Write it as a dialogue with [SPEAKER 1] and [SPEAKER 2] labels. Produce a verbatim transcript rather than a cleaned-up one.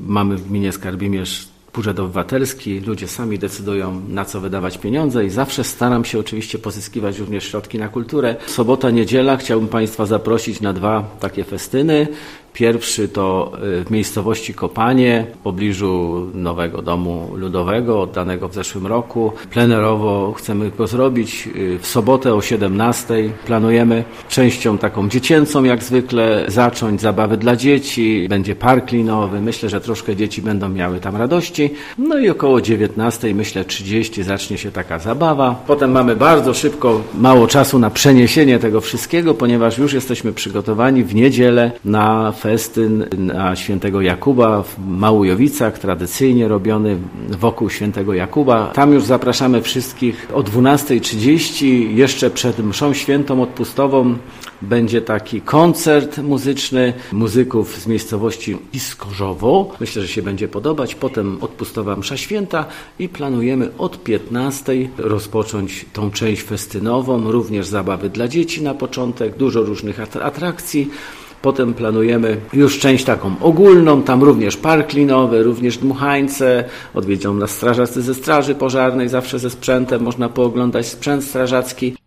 [SPEAKER 1] Mamy w gminie Skarbimierz budżet obywatelski, ludzie sami decydują, na co wydawać pieniądze i zawsze staram się oczywiście pozyskiwać również środki na kulturę. Sobota, niedziela chciałbym Państwa zaprosić na dwa takie festyny. Pierwszy to w miejscowości Kopanie, w pobliżu nowego domu ludowego, oddanego w zeszłym roku. Plenerowo chcemy go zrobić. W sobotę o siedemnastej planujemy częścią taką dziecięcą jak zwykle zacząć zabawy dla dzieci. Będzie park linowy. Myślę, że troszkę dzieci będą miały tam radości. No i około dziewiętnastej, myślę trzydzieści zacznie się taka zabawa. Potem mamy bardzo szybko, mało czasu na przeniesienie tego wszystkiego, ponieważ już jesteśmy przygotowani w niedzielę na festyn na Świętego Jakuba w Małujowicach, tradycyjnie robiony wokół Świętego Jakuba. Tam już zapraszamy wszystkich o dwunastej trzydzieści, jeszcze przed mszą świętą odpustową będzie taki koncert muzyczny muzyków z miejscowości Piskorzowo. Myślę, że się będzie podobać. Potem odpustowa msza święta i planujemy od piętnastej rozpocząć tą część festynową, również zabawy dla dzieci na początek, dużo różnych atrakcji. Potem planujemy już część taką ogólną, tam również park linowy, również dmuchańce, odwiedzią nas strażacy ze straży pożarnej, zawsze ze sprzętem, można pooglądać sprzęt strażacki.